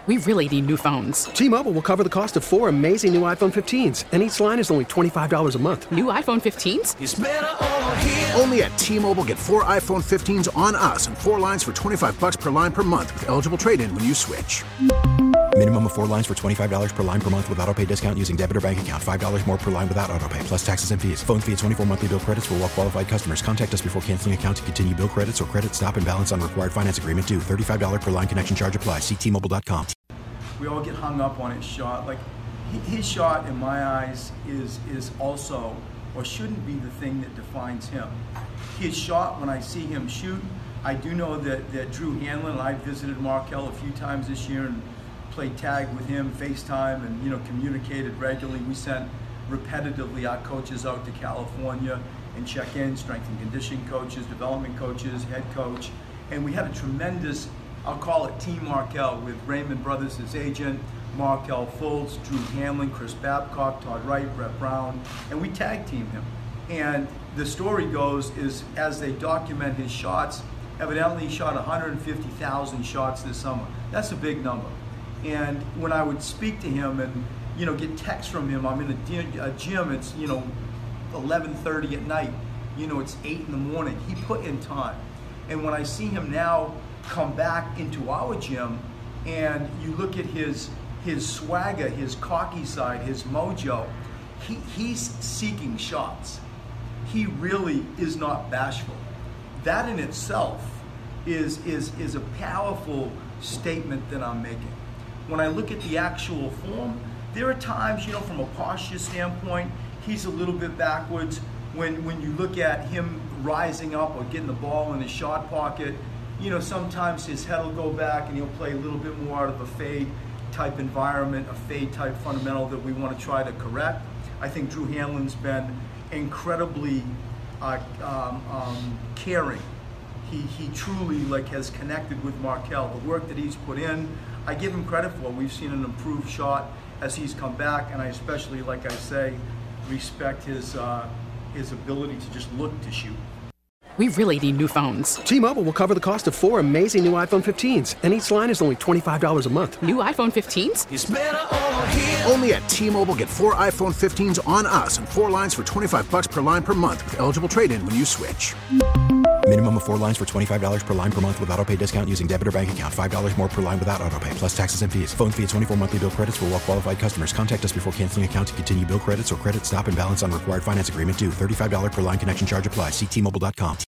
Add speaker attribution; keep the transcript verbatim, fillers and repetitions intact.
Speaker 1: We really need new phones.
Speaker 2: T-Mobile will cover the cost of four amazing new iPhone fifteens, and each line is only twenty-five dollars a month.
Speaker 1: New iPhone fifteens?
Speaker 3: It's better over here.
Speaker 4: Only at T-Mobile, get four iPhone fifteens on us and four lines for twenty-five dollars per line per month with eligible trade-in when you switch.
Speaker 5: Minimum of four lines for twenty-five dollars per line per month with autopay discount using debit or bank account. five dollars more per line without autopay, plus taxes and fees. Phone fee at twenty-four monthly bill credits for well-qualified customers. Contact us before canceling account to continue bill credits or credit stop and balance on required finance agreement due. thirty-five dollars per line connection charge applies. See T Mobile dot com.
Speaker 6: We all get hung up on his shot. Like, his shot, in my eyes, is is also, or shouldn't be, the thing that defines him. His shot, when I see him shoot, I do know that, that Drew Hanlen, and I visited Markelle a few times this year and played tag with him, FaceTime, and you know communicated regularly. We sent repetitively our coaches out to California and check in, strength and conditioning coaches, development coaches, head coach, and we had a tremendous, I'll call it Team Markelle, with Raymond Brothers, his agent, Markelle Fultz, Drew Hanlen, Chris Babcock, Todd Wright, Brett Brown, and we tag teamed him. And the story goes is, as they document his shots, evidently he shot one hundred fifty thousand shots this summer. That's a big number. And when I would speak to him and you know get texts from him, I'm in a, a gym. It's you know eleven thirty at night. You know it's eight in the morning. He put in time. And when I see him now come back into our gym, and you look at his his swagger, his cocky side, his mojo, he, he's seeking shots. He really is not bashful. That in itself is is is a powerful statement that I'm making. When I look at the actual form, there are times, you know, from a posture standpoint, he's a little bit backwards. When when you look at him rising up or getting the ball in his shot pocket, you know, sometimes his head will go back and he'll play a little bit more out of a fade type environment, a fade type fundamental that we want to try to correct. I think Drew Hanlen's been incredibly uh, um, um, caring. He he truly like has connected with Markelle. The work that he's put in, I give him credit for. We've seen an improved shot as he's come back, and I especially, like I say, respect his uh, his ability to just look to shoot.
Speaker 1: We really need new phones.
Speaker 2: T-Mobile will cover the cost of four amazing new iPhone fifteens, and each line is only twenty-five dollars a month.
Speaker 1: New iPhone fifteens?
Speaker 3: It's better over here.
Speaker 4: Only at T-Mobile, get four iPhone fifteens on us and four lines for twenty-five dollars per line per month with eligible trade-in when you switch.
Speaker 5: Minimum of four lines for twenty-five dollars per line per month with autopay discount using debit or bank account. five dollars more per line without autopay, plus taxes and fees. Phone fee at twenty-four monthly bill credits for well-qualified customers. Contact us before canceling account to continue bill credits or credit stop and balance on required finance agreement due. thirty-five dollars per line connection charge applies. See T Mobile dot com.